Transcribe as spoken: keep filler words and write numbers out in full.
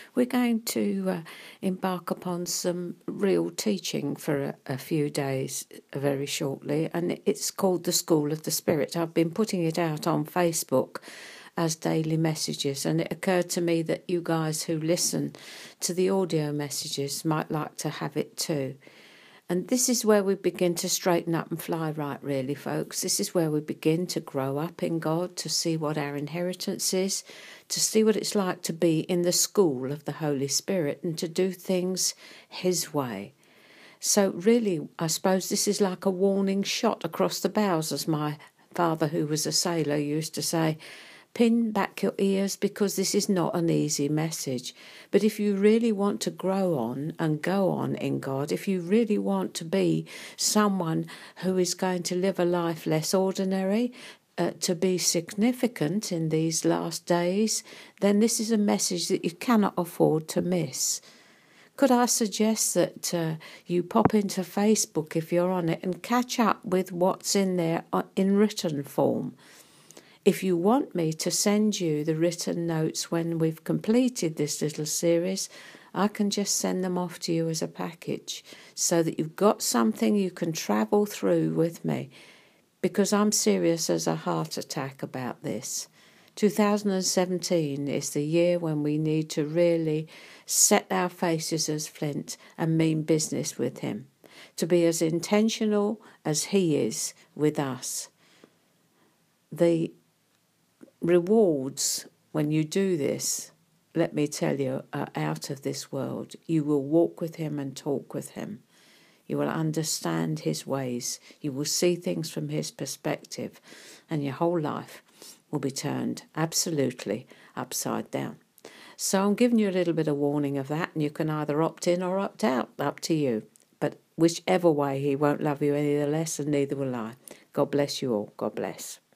We're going to uh, embark upon some real teaching for a, a few days very shortly, and it's called the School of the Spirit. I've been putting it out on Facebook as daily messages, and it occurred to me that you guys who listen to the audio messages might like to have it too. And this is where we begin to straighten up and fly right, really, folks. This is where we begin to grow up in God, to see what our inheritance is, to see what it's like to be in the school of the Holy Spirit and to do things His way. So really, I suppose this is like a warning shot across the bows, as my father, who was a sailor, used to say. Pin back your ears, because this is not an easy message. But if you really want to grow on and go on in God, if you really want to be someone who is going to live a life less ordinary, uh, to be significant in these last days, then this is a message that you cannot afford to miss. Could I suggest that uh, you pop into Facebook if you're on it and catch up with what's in there in written form? If you want me to send you the written notes when we've completed this little series, I can just send them off to you as a package so that you've got something you can travel through with me, because I'm serious as a heart attack about this. two thousand seventeen is the year when we need to really set our faces as flint and mean business with Him, to be as intentional as He is with us. The rewards when you do this, let me tell you, are out of this world. You will walk with Him and talk with Him. You will understand His ways. You will see things from His perspective, and your whole life will be turned absolutely upside down. So I'm giving you a little bit of warning of that, and you can either opt in or opt out, up to you. But whichever way, He won't love you any the less, and neither will I. God bless you all. God bless.